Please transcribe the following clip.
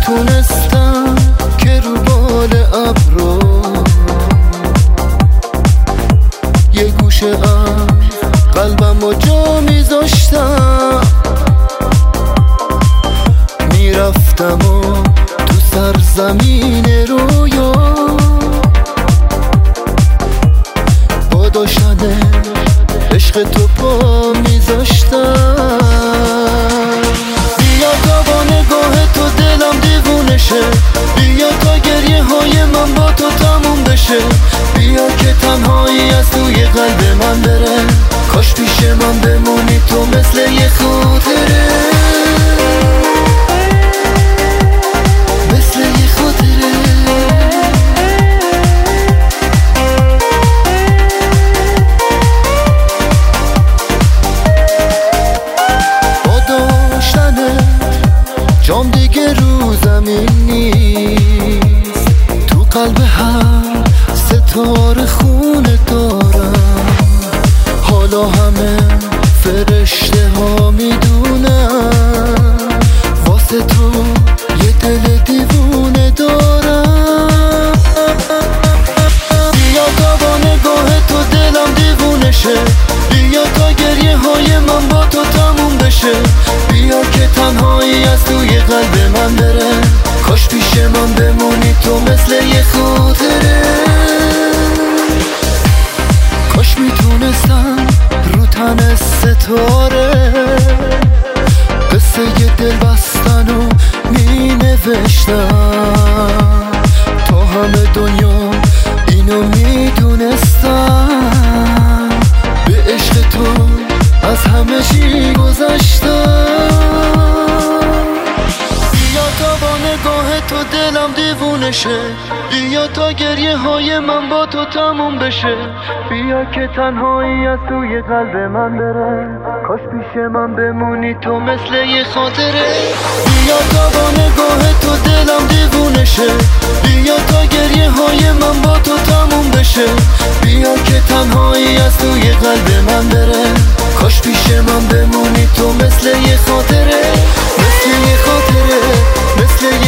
میتونستم که رو بال ابرو یه گوشه از قلبم و جا میذاشتم، میرفتم و تو سرزمین رویا با داشتن عشق تو پا میذاشتم. بیا تا با نگاه تو دلم دیوونه شه، بیا تا گریه های من با تو تموم بشه، بیا که تنهایی از توی قلب من بره، کاش پیش من بمونی تو مثل یه خاطره، مثل یه خاطره. با داشتن جام دیگه رو زمین نیست، تو قلب هر ستاره خونه دارم، حالا همه فرشته ها میدونن واسه تو یه دل دیوونه دارم. بیا تا با نگاه تو دلم دیوونه شه، بیا تا گریه های من با تو تموم بشه، بیا که تنهایی از توی قلب من بره، کاش پیش من بمونی تو مثل یه خاطره، کاش میتونستم رو تن ستاره قصه یه دل بستن و می نوشتم، تا همه دنیا اینو میدونستم، به عشق تو از همه چی گذشتم. بیا تا با نگاه تو دلم دیوونه شه، بیا تا گریه های من با تو تموم بشه، بیا که تنهایی از توی قلب من بره، کاش پیش من بمونی تو مثل یه خاطره. بیا تا با نگاه تو دلم دیوونه شه، بیا تا گریه های من با تو تموم بشه، بیا که تنهایی از توی قلب من بره، کاش پیش من بمونی تو مثل یه خاطره، مثل یه خاطره، مثل